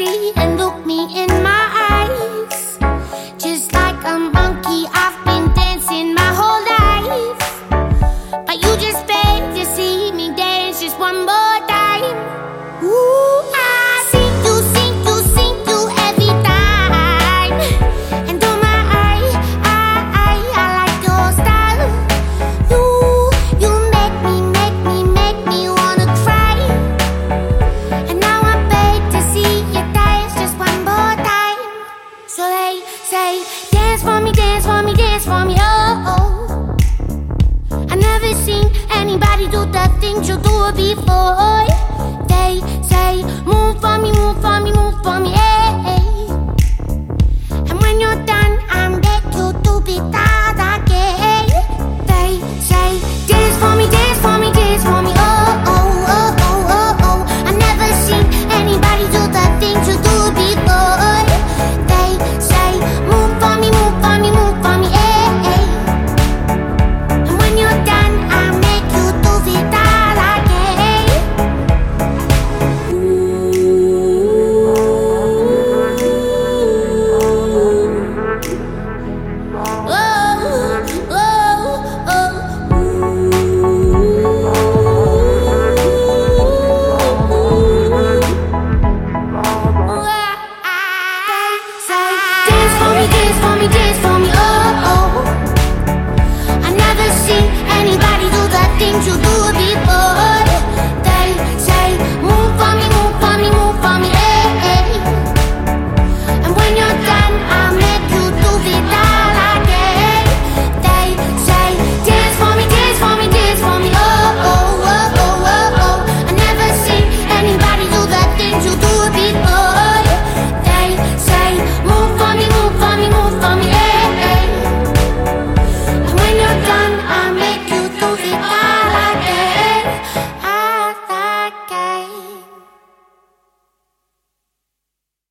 me and look me in my eyes. Just like a monkey, I've been dancing my whole life, but you just beg to see me dance just one more time. Ooh, I see you, see you, see you every time. And oh my, I like your style. You make me wanna cry. And now I beg to see you dance just one more time. So they say, dance for me, dance for me, dance for me, oh, oh. I never seen anybody do the things you do before.